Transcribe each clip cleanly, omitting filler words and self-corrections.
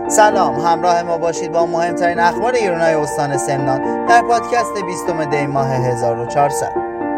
سلام، همراه ما باشید با مهمترین اخبار ایرانای استان سمنان در پادکست 20 دی ماه 1400.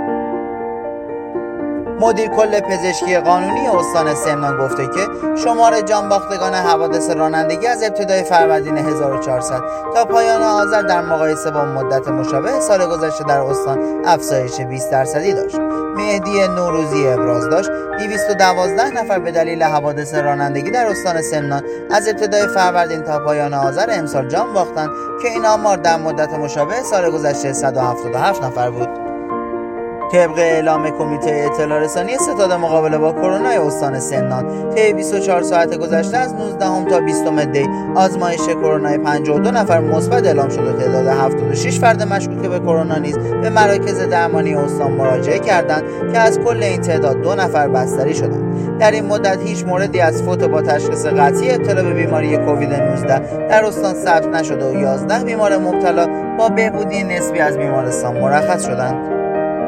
مدیر کل پزشکی قانونی استان سمنان گفته که شمار جانباختگان حوادث رانندگی از ابتدای فروردین 1400 تا پایان آذر در مقایسه با مدت مشابه سال گذشته در استان افزایش 20% داشت. مهدی نوروزی ابراز داشت 212 نفر به دلیل حوادث رانندگی در استان سمنان از ابتدای فروردین تا پایان آذر امسال جان باختند که این آمار در مدت مشابه سال گذشته 177 نفر بود. طبق اعلام کمیته اطلاع رسانی ستاد مقابله با کرونا استان سمنان، طی 24 ساعت گذشته از 19 تا 20 دی آزمایش کرونا 52 نفر مثبت اعلام شد و تعداد 76 فرد مشکوک به کرونا نیز به مراکز درمانی استان مراجعه کردند که از کل این تعداد 2 نفر بستری شدند. در این مدت هیچ موردی از فوت با تشخیص قطعی ابتلا به بیماری کووید 19 در استان ثبت نشده و 11 بیمار مبتلا با بهبودی نسبی از بیمارستان مرخص شدند.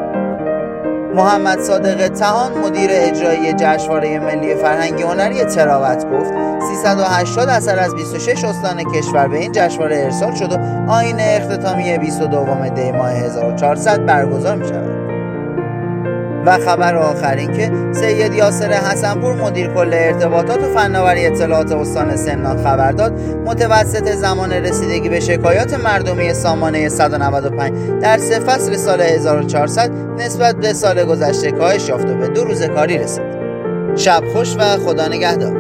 محمد صادق طحان مدیر اجرایی جشنواره ملی فرهنگی هنری تراوت گفت 380 اثر از 26 استان کشور به این جشنواره ارسال شد و آیین اختتامیه 22 دی ماه 1400 برگزار می شود. و خبر آخر این که سید یاسر حسنپور مدیر کل ارتباطات و فناوری اطلاعات استان سمنان خبر داد متوسط زمان رسیدگی به شکایات مردمی سامانه 195 در 3 فصل سال 1400 نسبت به سال گذشته کاهش یافت و به 2 روز کاری رسید. شب خوش و خدا نگهدار.